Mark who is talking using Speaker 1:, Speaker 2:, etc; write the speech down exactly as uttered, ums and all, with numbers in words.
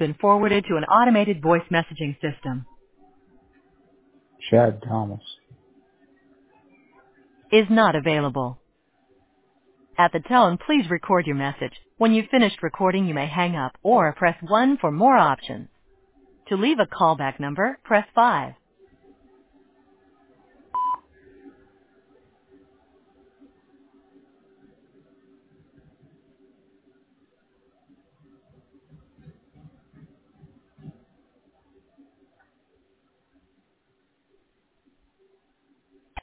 Speaker 1: been forwarded to an automated voice messaging system.
Speaker 2: Chad Thomas.
Speaker 1: Is not available. At the tone, please record your message. When you've finished recording, you may hang up or press one for more options. To leave a callback number, press five.